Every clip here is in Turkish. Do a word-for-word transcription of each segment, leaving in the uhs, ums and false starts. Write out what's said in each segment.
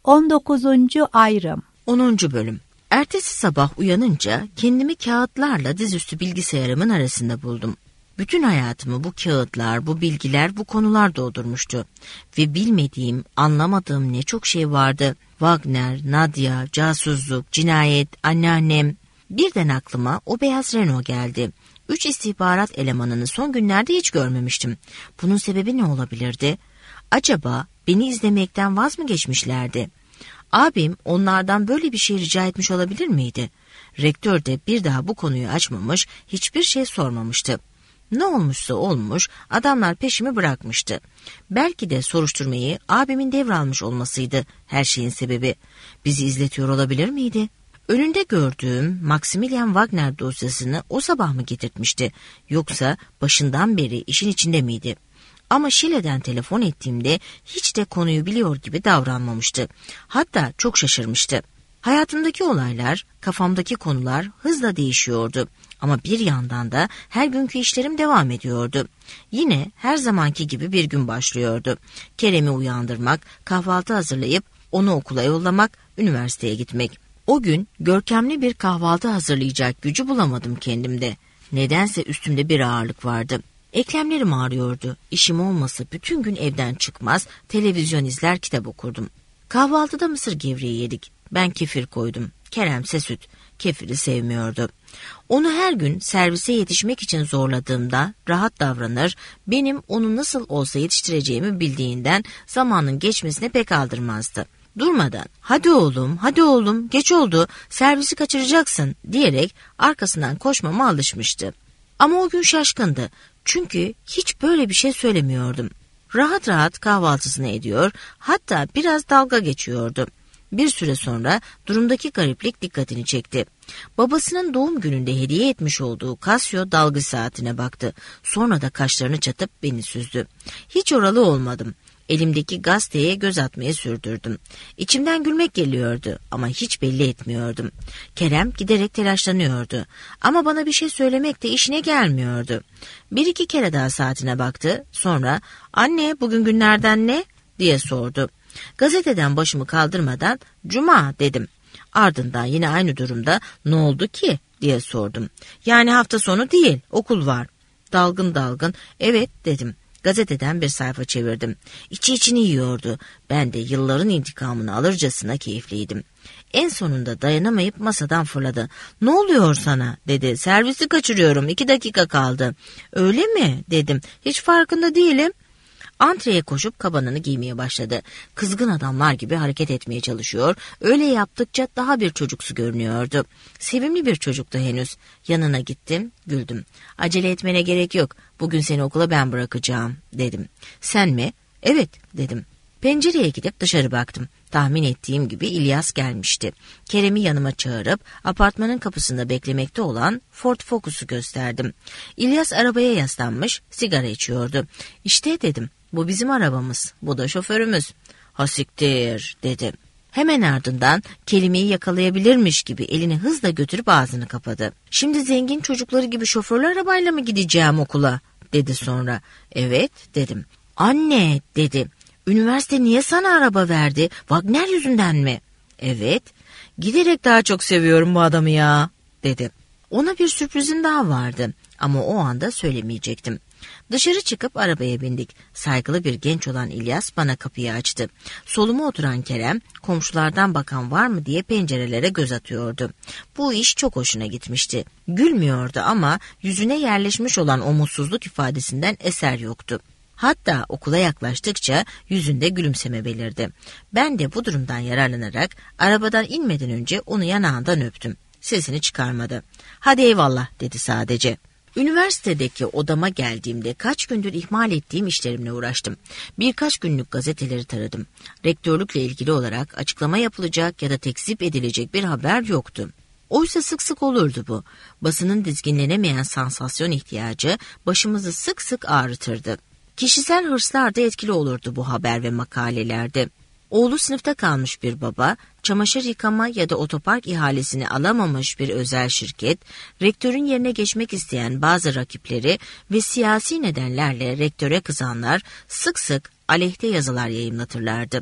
on dokuzuncu ayrım. onuncu bölüm. Ertesi sabah uyanınca kendimi kağıtlarla dizüstü bilgisayarımın arasında buldum. Bütün hayatımı bu kağıtlar, bu bilgiler, bu konular doldurmuştu. Ve bilmediğim, anlamadığım ne çok şey vardı. Wagner, Nadia, casusluk, cinayet, anneannem. Birden aklıma o beyaz Renault geldi. Üç istihbarat elemanını son günlerde hiç görmemiştim. Bunun sebebi ne olabilirdi? Acaba beni izlemekten vaz mı geçmişlerdi? Abim onlardan böyle bir şey rica etmiş olabilir miydi? Rektör de bir daha bu konuyu açmamış, hiçbir şey sormamıştı. Ne olmuşsa olmuş, adamlar peşimi bırakmıştı. Belki de soruşturmayı abimin devralmış olmasıydı her şeyin sebebi. Bizi izletiyor olabilir miydi? Önünde gördüğüm Maximilian Wagner dosyasını o sabah mı getirtmişti? Yoksa başından beri işin içinde miydi? Ama Şile'den telefon ettiğimde hiç de konuyu biliyor gibi davranmamıştı. Hatta çok şaşırmıştı. Hayatımdaki olaylar, kafamdaki konular hızla değişiyordu. Ama bir yandan da her günkü işlerim devam ediyordu. Yine her zamanki gibi bir gün başlıyordu. Kerem'i uyandırmak, kahvaltı hazırlayıp onu okula yollamak, üniversiteye gitmek. O gün görkemli bir kahvaltı hazırlayacak gücü bulamadım kendimde. Nedense üstümde bir ağırlık vardı. Eklemlerim ağrıyordu. İşim olmasa bütün gün evden çıkmaz, televizyon izler, kitap okurdum. Kahvaltıda mısır gevreği yedik. Ben kefir koydum. Kerem'se süt. Kefiri sevmiyordu. Onu her gün servise yetişmek için zorladığımda rahat davranır, benim onu nasıl olsa yetiştireceğimi bildiğinden zamanın geçmesine pek aldırmazdı. Durmadan hadi oğlum hadi oğlum geç oldu servisi kaçıracaksın diyerek arkasından koşmama alışmıştı. Ama o gün şaşkındı çünkü hiç böyle bir şey söylemiyordum. Rahat rahat kahvaltısını ediyor, hatta biraz dalga geçiyordu. Bir süre sonra durumdaki gariplik dikkatini çekti. Babasının doğum gününde hediye etmiş olduğu Casio dalgıç saatine baktı. Sonra da kaşlarını çatıp beni süzdü. Hiç oralı olmadım. Elimdeki gazeteye göz atmaya sürdürdüm. İçimden gülmek geliyordu ama hiç belli etmiyordum. Kerem giderek telaşlanıyordu. Ama bana bir şey söylemek de işine gelmiyordu. Bir iki kere daha saatine baktı. Sonra "Anne, bugün günlerden ne?" diye sordu. Gazeteden başımı kaldırmadan "Cuma" dedim. Ardından yine aynı durumda "Ne oldu ki?" diye sordum. "Yani hafta sonu değil, okul var." Dalgın dalgın "Evet" dedim. Gazeteden bir sayfa çevirdim. İçi içini yiyordu. Ben de yılların intikamını alırcasına keyifliydim. En sonunda dayanamayıp masadan fırladı. "Ne oluyor sana?" dedi. "Servisi kaçırıyorum. İki dakika kaldı." "Öyle mi?" dedim. "Hiç farkında değilim." Antreye koşup kabanını giymeye başladı. Kızgın adamlar gibi hareket etmeye çalışıyor. Öyle yaptıkça daha bir çocuksu görünüyordu. Sevimli bir çocuktu henüz. Yanına gittim, güldüm. "Acele etmene gerek yok. Bugün seni okula ben bırakacağım," dedim. "Sen mi?" "Evet," dedim. Pencereye gidip dışarı baktım. Tahmin ettiğim gibi İlyas gelmişti. Kerem'i yanıma çağırıp apartmanın kapısında beklemekte olan Ford Focus'u gösterdim. İlyas arabaya yaslanmış, sigara içiyordu. "İşte," dedim. "Bu bizim arabamız, bu da şoförümüz." "Ha siktir," dedi. Hemen ardından kelimeyi yakalayabilirmiş gibi elini hızla götürüp ağzını kapadı. "Şimdi zengin çocukları gibi şoförlü arabayla mı gideceğim okula?" dedi sonra. "Evet," dedim. "Anne," dedi. "Üniversite niye sana araba verdi? Wagner yüzünden mi?" "Evet." "Giderek daha çok seviyorum bu adamı ya," dedi. Ona bir sürprizim daha vardı ama o anda söylemeyecektim. Dışarı çıkıp arabaya bindik. Saygılı bir genç olan İlyas bana kapıyı açtı. Soluma oturan Kerem, komşulardan bakan var mı diye pencerelere göz atıyordu. Bu iş çok hoşuna gitmişti. Gülmüyordu ama yüzüne yerleşmiş olan o mutsuzluk ifadesinden eser yoktu. Hatta okula yaklaştıkça yüzünde gülümseme belirdi. Ben de bu durumdan yararlanarak arabadan inmeden önce onu yanağından öptüm. Sesini çıkarmadı. "Hadi eyvallah," dedi sadece. Üniversitedeki odama geldiğimde kaç gündür ihmal ettiğim işlerimle uğraştım. Birkaç günlük gazeteleri taradım. Rektörlükle ilgili olarak açıklama yapılacak ya da tekzip edilecek bir haber yoktu. Oysa sık sık olurdu bu. Basının dizginlenemeyen sansasyon ihtiyacı başımızı sık sık ağrıtırdı. Kişisel hırslar da etkili olurdu bu haber ve makalelerde. Oğlu sınıfta kalmış bir baba, çamaşır yıkama ya da otopark ihalesini alamamış bir özel şirket, rektörün yerine geçmek isteyen bazı rakipleri ve siyasi nedenlerle rektöre kızanlar sık sık aleyhte yazılar yayımlatırlardı.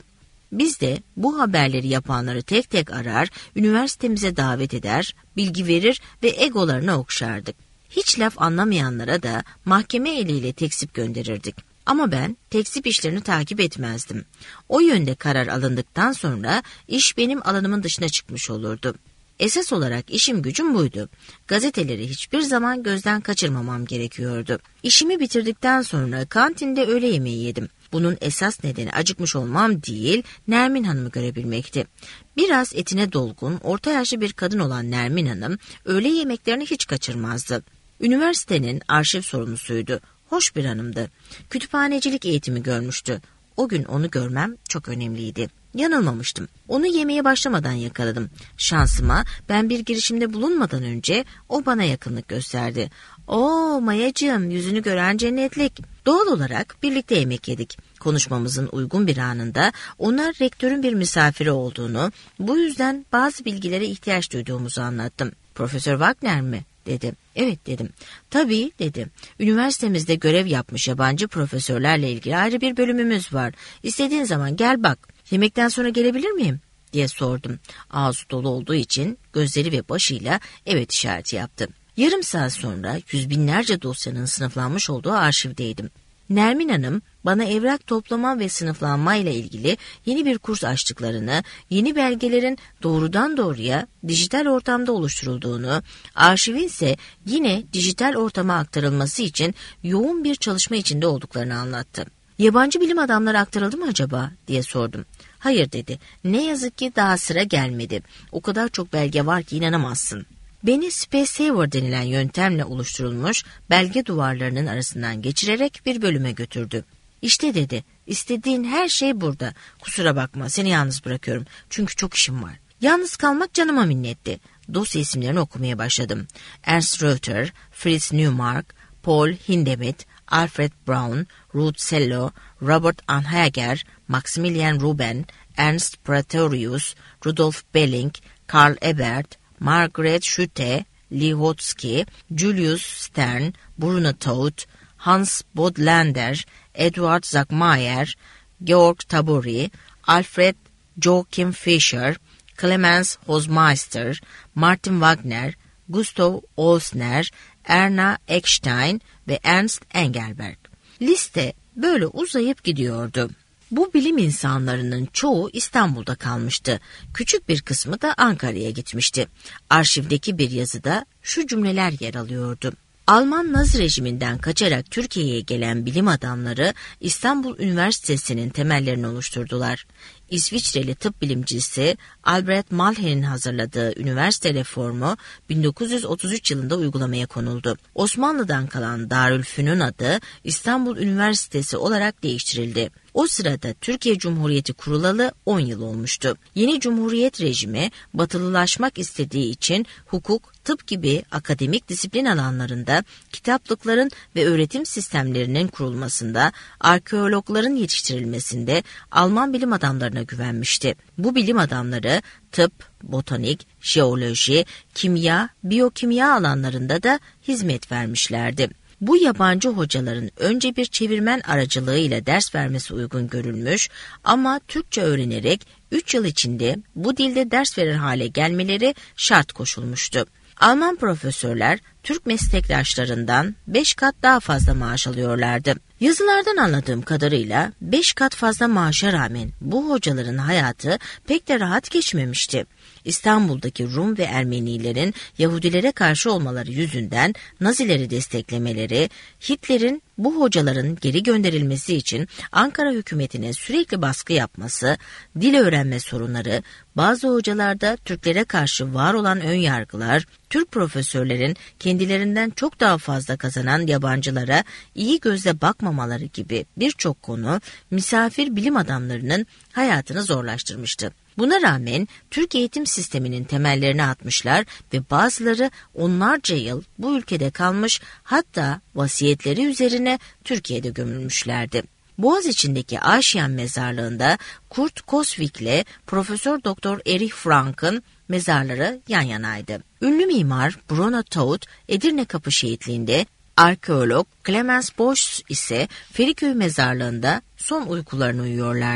Biz de bu haberleri yapanları tek tek arar, üniversitemize davet eder, bilgi verir ve egolarını okşardık. Hiç laf anlamayanlara da mahkeme eliyle tekzip gönderirdik. Ama ben tekzip işlerini takip etmezdim. O yönde karar alındıktan sonra iş benim alanımın dışına çıkmış olurdu. Esas olarak işim gücüm buydu. Gazeteleri hiçbir zaman gözden kaçırmamam gerekiyordu. İşimi bitirdikten sonra kantinde öğle yemeği yedim. Bunun esas nedeni acıkmış olmam değil, Nermin Hanım'ı görebilmekti. Biraz etine dolgun, orta yaşlı bir kadın olan Nermin Hanım öğle yemeklerini hiç kaçırmazdı. Üniversitenin arşiv sorumlusuydu. Hoş bir hanımdı. Kütüphanecilik eğitimi görmüştü. O gün onu görmem çok önemliydi. Yanılmamıştım. Onu yemeye başlamadan yakaladım. Şansıma ben bir girişimde bulunmadan önce o bana yakınlık gösterdi. "Oo Mayacığım, yüzünü gören cennetlik." Doğal olarak birlikte yemek yedik. Konuşmamızın uygun bir anında ona rektörün bir misafiri olduğunu, bu yüzden bazı bilgilere ihtiyaç duyduğumuzu anlattım. "Profesör Wagner mi?" dedi. "Evet," dedim. "Tabii," dedi. "Üniversitemizde görev yapmış yabancı profesörlerle ilgili ayrı bir bölümümüz var. İstediğin zaman gel bak. Yemekten sonra gelebilir miyim?" diye sordum. Ağzı dolu olduğu için gözleri ve başıyla evet işareti yaptı. Yarım saat sonra yüz binlerce dosyanın sınıflanmış olduğu arşivdeydim. Nermin Hanım bana evrak toplama ve sınıflanma ile ilgili yeni bir kurs açtıklarını, yeni belgelerin doğrudan doğruya dijital ortamda oluşturulduğunu, arşivin ise yine dijital ortama aktarılması için yoğun bir çalışma içinde olduklarını anlattı. "Yabancı bilim adamları aktarıldı mı acaba?" diye sordum. "Hayır," dedi. "Ne yazık ki daha sıra gelmedi. O kadar çok belge var ki inanamazsın." Beni Space Saver denilen yöntemle oluşturulmuş belge duvarlarının arasından geçirerek bir bölüme götürdü. "İşte," dedi, "istediğin her şey burada. Kusura bakma, seni yalnız bırakıyorum. Çünkü çok işim var." Yalnız kalmak canıma minnetti. Dosya isimlerini okumaya başladım. Ernst Reuter, Fritz Neumark, Paul Hindemith, Alfred Brown, Ruth Sello, Robert Anhager, Maximilian Ruben, Ernst Praetorius, Rudolf Belling, Karl Ebert, Margaret Schütte, Lihotzky, Julius Stern, Bruno Taut, Hans Bodlander, Edward Zackmayer, Georg Tabori, Alfred Joachim Fischer, Clemens Hosmeister, Martin Wagner, Gustav Olsner, Erna Eckstein ve Ernst Engelberg. Liste böyle uzayıp gidiyordu. Bu bilim insanlarının çoğu İstanbul'da kalmıştı. Küçük bir kısmı da Ankara'ya gitmişti. Arşivdeki bir yazıda şu cümleler yer alıyordu. Alman Nazi rejiminden kaçarak Türkiye'ye gelen bilim adamları İstanbul Üniversitesi'nin temellerini oluşturdular. İsviçreli tıp bilimcisi Albert Malher'in hazırladığı üniversite reformu bin dokuz yüz otuz üç yılında uygulamaya konuldu. Osmanlı'dan kalan Darülfünun adı İstanbul Üniversitesi olarak değiştirildi. O sırada Türkiye Cumhuriyeti kurulalı on yıl olmuştu. Yeni Cumhuriyet rejimi batılılaşmak istediği için hukuk, tıp gibi akademik disiplin alanlarında kitaplıkların ve öğretim sistemlerinin kurulmasında, arkeologların yetiştirilmesinde Alman bilim adamlarına güvenmişti. Bu bilim adamları tıp, botanik, jeoloji, kimya, biyokimya alanlarında da hizmet vermişlerdi. Bu yabancı hocaların önce bir çevirmen aracılığıyla ders vermesi uygun görülmüş ama Türkçe öğrenerek üç yıl içinde bu dilde ders verir hale gelmeleri şart koşulmuştu. Alman profesörler Türk meslektaşlarından beş kat daha fazla maaş alıyorlardı. Yazılardan anladığım kadarıyla beş kat fazla maaşa rağmen bu hocaların hayatı pek de rahat geçmemişti. İstanbul'daki Rum ve Ermenilerin Yahudilere karşı olmaları yüzünden Nazileri desteklemeleri, Hitler'in bu hocaların geri gönderilmesi için Ankara hükümetine sürekli baskı yapması, dil öğrenme sorunları, bazı hocalarda Türklere karşı var olan önyargılar, Türk profesörlerin kendilerinden çok daha fazla kazanan yabancılara iyi gözle bakmamaları gibi birçok konu misafir bilim adamlarının hayatını zorlaştırmıştı. Buna rağmen Türk eğitim sisteminin temellerini atmışlar ve bazıları onlarca yıl bu ülkede kalmış, hatta vasiyetleri üzerine Türkiye'de gömülmüşlerdi. Boğaziçi'ndeki Aşiyan mezarlığında Kurt Kosvik ile Profesör Doktor Erich Frank'ın mezarları yan yanaydı. Ünlü mimar Bruno Taut Edirne Kapı Şehitliği'nde, arkeolog Clemens Bosch ise Feriköy mezarlığında son uykularını uyuyorlardı.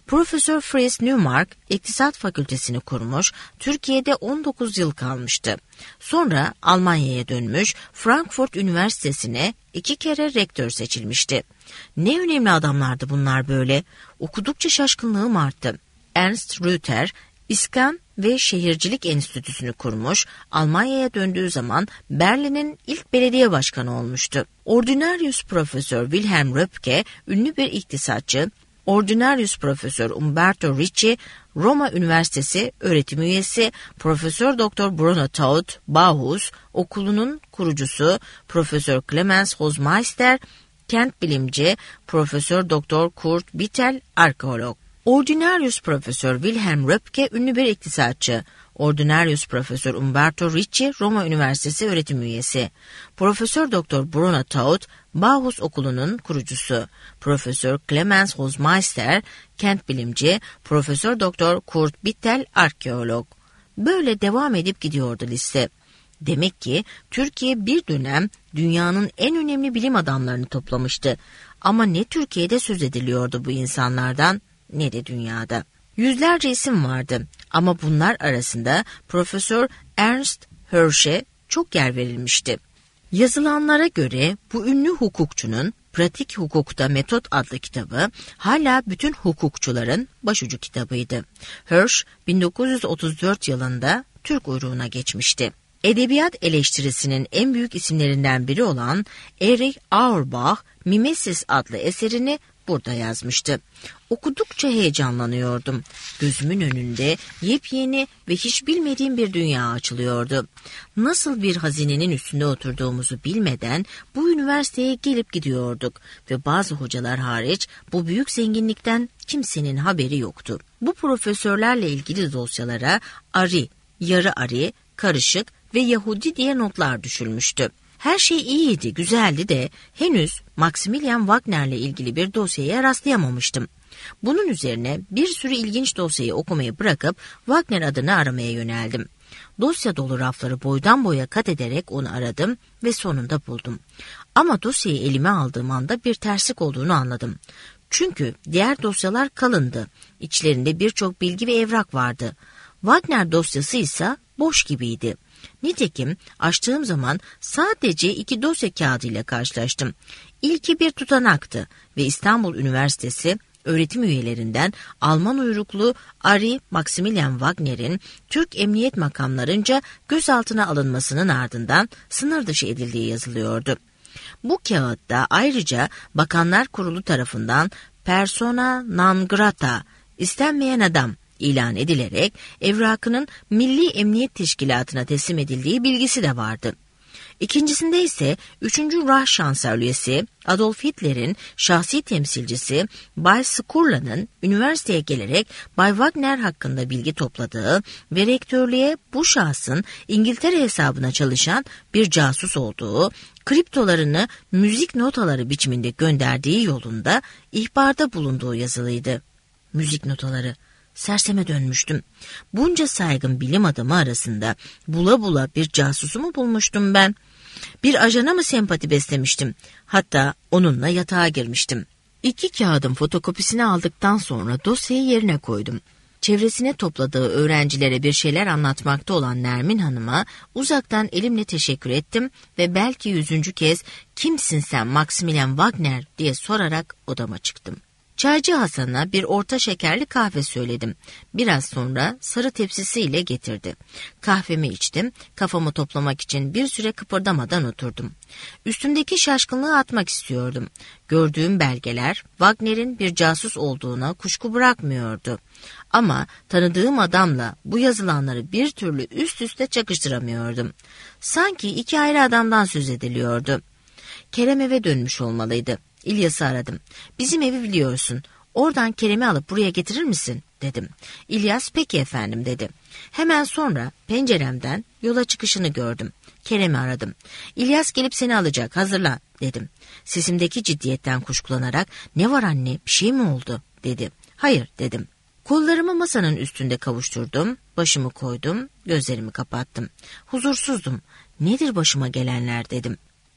Profesör Fritz Neumark İktisat Fakültesini kurmuş, Türkiye'de on dokuz yıl kalmıştı. Sonra Almanya'ya dönmüş, Frankfurt Üniversitesi'ne iki kere rektör seçilmişti. Ne önemli adamlardı bunlar böyle. Okudukça şaşkınlığım arttı. Ernst Rüther, İskan ve Şehircilik Enstitüsü'nü kurmuş, Almanya'ya döndüğü zaman Berlin'in ilk belediye başkanı olmuştu. Ordinarius Profesör Wilhelm Röpke, ünlü bir iktisatçı, Ordinarius Profesör Umberto Ricci, Roma Üniversitesi öğretim üyesi, Profesör Doktor Bruno Taut, Bauhaus Okulu'nun kurucusu, Profesör Clemens Hozmeister, kent bilimci, Profesör Doktor Kurt Bittel, arkeolog. Ordinarius Profesör Wilhelm Röpke ünlü bir iktisatçı. Ordinarius Profesör Umberto Ricci, Roma Üniversitesi öğretim üyesi. Profesör Doktor Bruno Taut, Bauhaus Okulu'nun kurucusu. Profesör Clemens Hozmeister, kent bilimci, Profesör Doktor Kurt Bittel, arkeolog. Böyle devam edip gidiyordu liste. Demek ki Türkiye bir dönem dünyanın en önemli bilim adamlarını toplamıştı. Ama ne Türkiye'de söz ediliyordu bu insanlardan, ne de dünyada. Yüzlerce isim vardı ama bunlar arasında Profesör Ernst Hersch'e çok yer verilmişti. Yazılanlara göre bu ünlü hukukçunun Pratik Hukukta Metot adlı kitabı hala bütün hukukçuların başucu kitabıydı. Hersch bin dokuz yüz otuz dört yılında Türk uyruğuna geçmişti. Edebiyat eleştirisinin en büyük isimlerinden biri olan Erich Auerbach, Mimesis adlı eserini burada yazmıştı. Okudukça heyecanlanıyordum. Gözümün önünde yepyeni ve hiç bilmediğim bir dünya açılıyordu. Nasıl bir hazinenin üstünde oturduğumuzu bilmeden bu üniversiteye gelip gidiyorduk ve bazı hocalar hariç bu büyük zenginlikten kimsenin haberi yoktu. Bu profesörlerle ilgili dosyalara Ari, yarı Ari, karışık ve Yahudi diye notlar düşülmüştü. Her şey iyiydi, güzeldi de henüz Maximilian Wagner'le ilgili bir dosyaya rastlayamamıştım. Bunun üzerine bir sürü ilginç dosyayı okumayı bırakıp Wagner adını aramaya yöneldim. Dosya dolu rafları boydan boya kat ederek onu aradım ve sonunda buldum. Ama dosyayı elime aldığım anda bir terslik olduğunu anladım. Çünkü diğer dosyalar kalındı. İçlerinde birçok bilgi ve evrak vardı. Wagner dosyası ise boş gibiydi. Nitekim açtığım zaman sadece iki dosya kağıdıyla karşılaştım. İlki bir tutanaktı ve İstanbul Üniversitesi öğretim üyelerinden Alman uyruklu Ari Maximilian Wagner'in Türk emniyet makamlarınca gözaltına alınmasının ardından sınır dışı edildiği yazılıyordu. Bu kağıtta ayrıca Bakanlar Kurulu tarafından persona non grata, istenmeyen adam ilan edilerek evrakının Milli Emniyet Teşkilatı'na teslim edildiği bilgisi de vardı. İkincisinde ise üçüncü Reich Şansölyesi Adolf Hitler'in şahsi temsilcisi Bay Skurla'nın üniversiteye gelerek Bay Wagner hakkında bilgi topladığı ve rektörlüğe bu şahsın İngiltere hesabına çalışan bir casus olduğu, kriptolarını müzik notaları biçiminde gönderdiği yolunda ihbarda bulunduğu yazılıydı. Müzik notaları. Serseme dönmüştüm. Bunca saygın bilim adamı arasında bula bula bir casusu mu bulmuştum ben? Bir ajana mı sempati beslemiştim? Hatta onunla yatağa girmiştim. İki kağıdın fotokopisini aldıktan sonra dosyayı yerine koydum. Çevresine topladığı öğrencilere bir şeyler anlatmakta olan Nermin Hanım'a uzaktan elimle teşekkür ettim ve belki yüzüncü kez "Kimsin sen Maximilian Wagner?" diye sorarak odama çıktım. Çaycı Hasan'a bir orta şekerli kahve söyledim. Biraz sonra sarı tepsisiyle getirdi. Kahvemi içtim, kafamı toplamak için bir süre kıpırdamadan oturdum. Üstümdeki şaşkınlığı atmak istiyordum. Gördüğüm belgeler Wagner'in bir casus olduğuna kuşku bırakmıyordu. Ama tanıdığım adamla bu yazılanları bir türlü üst üste çakıştıramıyordum. Sanki iki ayrı adamdan söz ediliyordu. Kerem eve dönmüş olmalıydı. İlyas'ı aradım. "Bizim evi biliyorsun. Oradan Kerem'i alıp buraya getirir misin?" dedim. İlyas "Peki efendim" dedi. Hemen sonra penceremden yola çıkışını gördüm. Kerem'i aradım. "İlyas gelip seni alacak, hazırla" dedim. Sesimdeki ciddiyetten kuşkulanarak "Ne var anne, bir şey mi oldu?" dedi. "Hayır" dedim. Kollarımı masanın üstünde kavuşturdum, başımı koydum, gözlerimi kapattım. Huzursuzdum. "Nedir başıma gelenler?" dedim.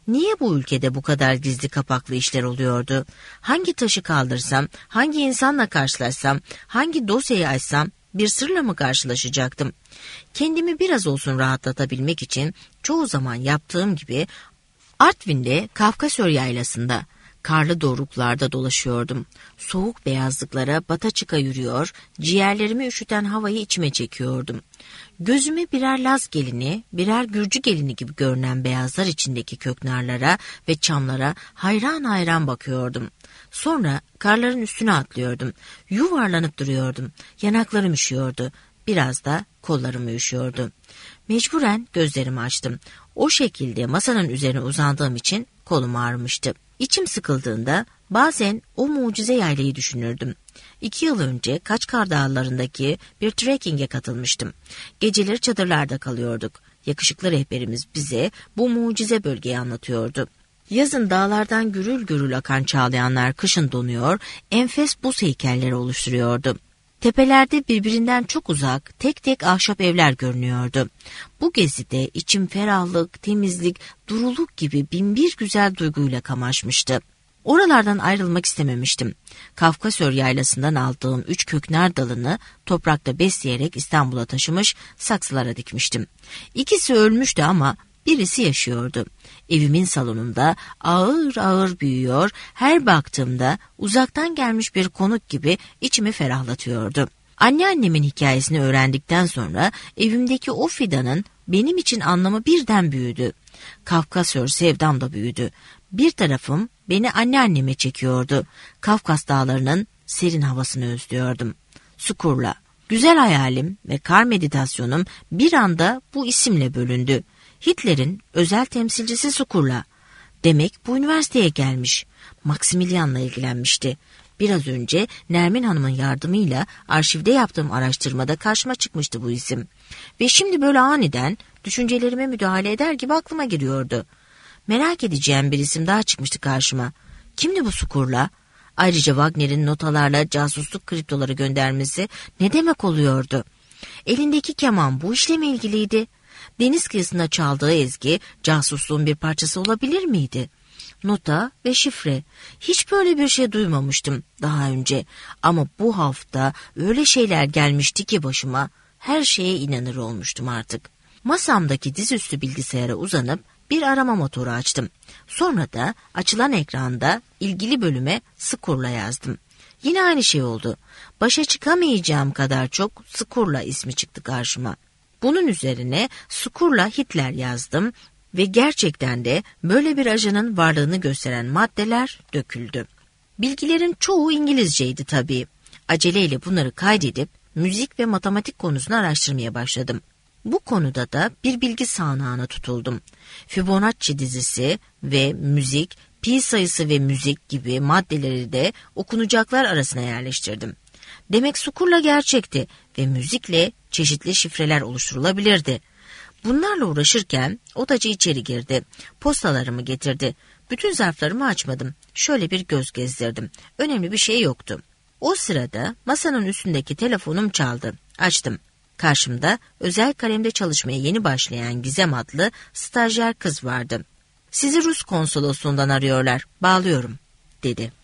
Niye bu ülkede bu kadar gizli kapaklı işler oluyordu? Hangi taşı kaldırsam, hangi insanla karşılaşsam, hangi dosyayı açsam bir sırla mı karşılaşacaktım? Kendimi biraz olsun rahatlatabilmek için çoğu zaman yaptığım gibi Artvin'de Kafkasör Yaylası'nda karlı doruklarda dolaşıyordum. Soğuk beyazlıklara bata çıka yürüyor, ciğerlerimi üşüten havayı içime çekiyordum. Gözüme birer Laz gelini, birer Gürcü gelini gibi görünen beyazlar içindeki köknarlara ve çamlara hayran hayran bakıyordum. Sonra karların üstüne atlıyordum. Yuvarlanıp duruyordum. Yanaklarım üşüyordu. Biraz da kollarım üşüyordu. Mecburen gözlerimi açtım. O şekilde masanın üzerine uzandığım için kolum ağrımıştı. İçim sıkıldığında bazen o mucize yaylayı düşünürdüm. İki yıl önce Kaçkar Dağları'ndaki bir trekking'e katılmıştım. Geceleri çadırlarda kalıyorduk. Yakışıklı rehberimiz bize bu mucize bölgeyi anlatıyordu. Yazın dağlardan gürül gürül akan çağlayanlar kışın donuyor, enfes buz heykelleri oluşturuyordu. Tepelerde birbirinden çok uzak tek tek ahşap evler görünüyordu. Bu gezide içim ferahlık, temizlik, duruluk gibi binbir güzel duyguyla kamaşmıştı. Oralardan ayrılmak istememiştim. Kafkasör Yaylası'ndan aldığım üç köknar dalını toprakta besleyerek İstanbul'a taşımış, saksılara dikmiştim. İkisi ölmüştü ama birisi yaşıyordu. Evimin salonunda ağır ağır büyüyor, her baktığımda uzaktan gelmiş bir konuk gibi içimi ferahlatıyordu. Anneannemin hikayesini öğrendikten sonra evimdeki o fidanın benim için anlamı birden büyüdü. Kafkasör sevdam da büyüdü. Bir tarafım beni anneanneme çekiyordu. Kafkas dağlarının serin havasını özlüyordum. Sukurla. Güzel hayalim ve kar meditasyonum bir anda bu isimle bölündü. Hitler'in özel temsilcisi Sukurla. Demek bu üniversiteye gelmiş. Maximilian'la ilgilenmişti. Biraz önce Nermin Hanım'ın yardımıyla arşivde yaptığım araştırmada karşıma çıkmıştı bu isim. Ve şimdi böyle aniden düşüncelerime müdahale eder gibi aklıma giriyordu. Merak edeceğim bir isim daha çıkmıştı karşıma. Kimdi bu Sukurla? Ayrıca Wagner'in notalarla casusluk kriptoları göndermesi ne demek oluyordu? Elindeki keman bu işle mi ilgiliydi? Deniz kıyısında çaldığı ezgi casusluğun bir parçası olabilir miydi? Nota ve şifre. Hiç böyle bir şey duymamıştım daha önce. Ama bu hafta öyle şeyler gelmişti ki başıma, her şeye inanır olmuştum artık. Masamdaki dizüstü bilgisayara uzanıp bir arama motoru açtım. Sonra da açılan ekranda ilgili bölüme Sukurla yazdım. Yine aynı şey oldu. Başa çıkamayacağım kadar çok Sukurla ismi çıktı karşıma. Bunun üzerine Sukurla Hitler yazdım ve gerçekten de böyle bir ajanın varlığını gösteren maddeler döküldü. Bilgilerin çoğu İngilizceydi tabii. Aceleyle bunları kaydedip müzik ve matematik konusunu araştırmaya başladım. Bu konuda da bir bilgi sahnağına tutuldum. Fibonacci dizisi ve müzik, pi sayısı ve müzik gibi maddeleri de okunacaklar arasına yerleştirdim. Demek Sukurla gerçekti ve müzikle çeşitli şifreler oluşturulabilirdi. Bunlarla uğraşırken odacı içeri girdi. Postalarımı getirdi. Bütün zarflarımı açmadım. Şöyle bir göz gezdirdim. Önemli bir şey yoktu. O sırada masanın üstündeki telefonum çaldı. Açtım. Karşımda özel kalemde çalışmaya yeni başlayan Gizem adlı stajyer kız vardı. "Sizi Rus konsolosluğundan arıyorlar. Bağlıyorum," dedi.